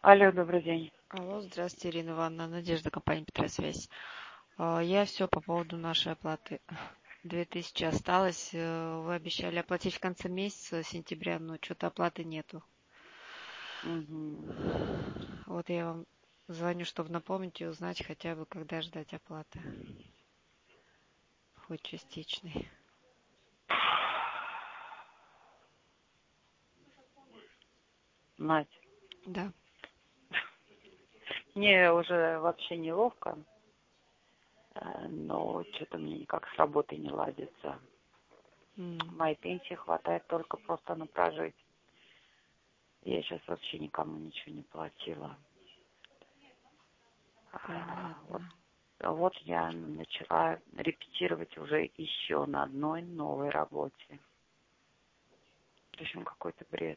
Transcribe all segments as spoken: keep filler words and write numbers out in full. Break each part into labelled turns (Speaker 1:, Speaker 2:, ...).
Speaker 1: Алло, добрый день.
Speaker 2: Алло, здравствуйте, Ирина Ивановна, Надежда, компания Петросвязь. А, Я все по поводу нашей оплаты. Две тысячи осталось. э, Вы обещали оплатить в конце месяца, сентября, но что-то оплаты нету.
Speaker 1: Мгм.
Speaker 2: Вот я вам звоню, чтобы напомнить и узнать хотя бы, когда ждать оплаты. Хоть частичной.
Speaker 1: Надь,
Speaker 2: Да.
Speaker 1: мне уже вообще неловко, э, но что-то мне никак с работой не ладится.
Speaker 2: М,
Speaker 1: Моей пенсии хватает только просто на прожить. Я сейчас вообще никому ничего не платила. А, Вот,
Speaker 2: Понятно.
Speaker 1: вот я начала репетировать уже еще на одной новой работе. В общем, какой-то бред.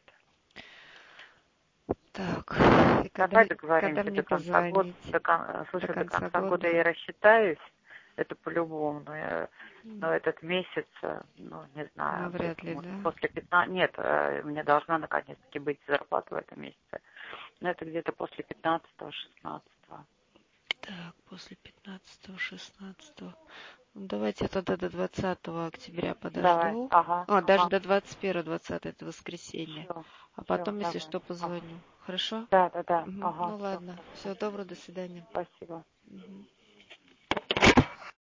Speaker 2: Так, и когда,
Speaker 1: Давай
Speaker 2: когда
Speaker 1: договоримся
Speaker 2: мне
Speaker 1: до конца года.
Speaker 2: позвонить?
Speaker 1: До, кон-
Speaker 2: До
Speaker 1: слушай, до
Speaker 2: конца
Speaker 1: конца
Speaker 2: года?
Speaker 1: года я рассчитаюсь. Это по-любому. Но, я-
Speaker 2: М,
Speaker 1: но этот месяц, э, ну, не знаю,
Speaker 2: Навряд
Speaker 1: где-то,
Speaker 2: ли,
Speaker 1: может,
Speaker 2: да?
Speaker 1: после пятнадцатого. Нет, э, мне должна наконец-таки быть зарплата в этом месяце. Но это где-то после пятнадцатого-шестнадцатого.
Speaker 2: Так, после пятнадцатого, шестнадцатого. Ну, давайте я тогда до двадцатого октября
Speaker 1: Давай.
Speaker 2: подожду.
Speaker 1: Ага,
Speaker 2: А, даже
Speaker 1: ага.
Speaker 2: до двадцать первого, двадцатого, это воскресенье.
Speaker 1: Все,
Speaker 2: А
Speaker 1: все,
Speaker 2: потом, если
Speaker 1: давай.
Speaker 2: что,
Speaker 1: Ага.
Speaker 2: позвоню. Хорошо?
Speaker 1: Да, да, да.
Speaker 2: Мгм.
Speaker 1: Ага,
Speaker 2: Ну
Speaker 1: все,
Speaker 2: ладно. Всего доброго, до свидания.
Speaker 1: спасибо.
Speaker 2: Мгм.